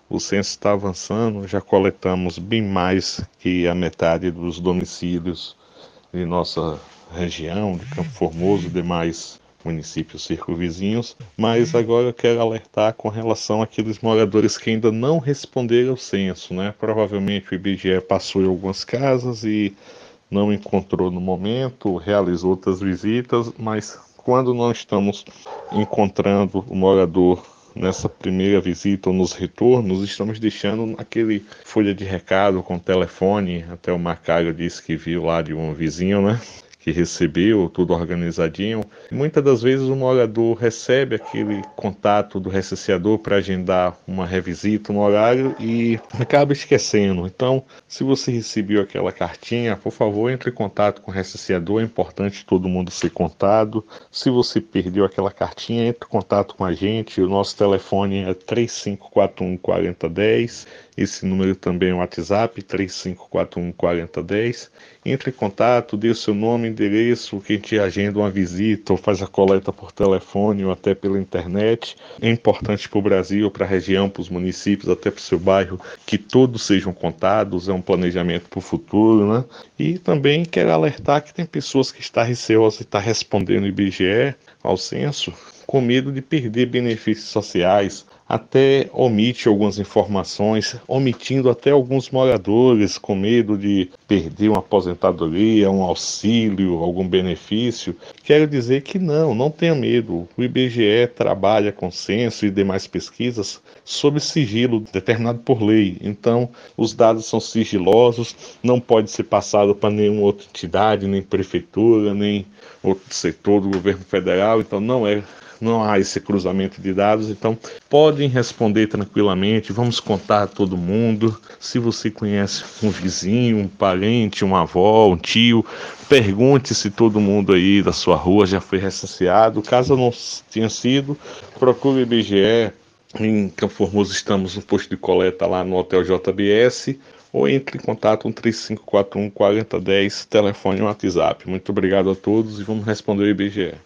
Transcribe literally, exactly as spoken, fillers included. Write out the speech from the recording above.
O censo está avançando, já coletamos bem mais que a metade dos domicílios de nossa região, de Campo Formoso e demais municípios circunvizinhos, mas agora eu quero alertar com relação àqueles moradores que ainda não responderam ao censo, né? Provavelmente o I B G E passou em algumas casas e não encontrou no momento, realizou outras visitas, mas quando não estamos encontrando o morador nessa primeira visita ou nos retornos, estamos deixando aquele folha de recado com telefone. Até o Marcário disse que viu lá de um vizinho, né? Que recebeu tudo organizadinho. Muitas das vezes o morador recebe aquele contato do recenseador para agendar uma revisita, um horário e acaba esquecendo. Então, se você recebeu aquela cartinha, por favor, entre em contato com o recenseador. É importante todo mundo ser contado. Se você perdeu aquela cartinha, entre em contato com a gente. O nosso telefone é três cinco quatro um, quatro zero um zero. Esse número também é o WhatsApp, três cinco quatro um, quatro zero um zero. Entre em contato, dê o seu nome, endereço, que a gente agenda uma visita ou faz a coleta por telefone ou até pela internet. É importante para o Brasil, para a região, para os municípios, até para o seu bairro, que todos sejam contados. É um planejamento para o futuro, né? E também quero alertar que tem pessoas que estão receosas e estão respondendo o I B G E ao censo com medo de perder benefícios sociais, até omite algumas informações, omitindo até alguns moradores com medo de perder uma aposentadoria, um auxílio, algum benefício. Quero dizer que não, não tenha medo. O I B G E trabalha com censo e demais pesquisas sob sigilo determinado por lei. Então, os dados são sigilosos, não pode ser passado para nenhuma outra entidade, nem prefeitura, nem outro setor do governo federal. Então, não é não há esse cruzamento de dados, então podem responder tranquilamente. Vamos contar a todo mundo. Se você conhece um vizinho, um parente, uma avó, um tio, pergunte se todo mundo aí da sua rua já foi recenseado. Caso não tenha sido, procure o I B G E. Em Campo Formoso estamos no posto de coleta lá no Hotel J B S, ou entre em contato no três cinco quatro um, quatro zero um zero, telefone e WhatsApp. Muito obrigado a todos e vamos responder o I B G E.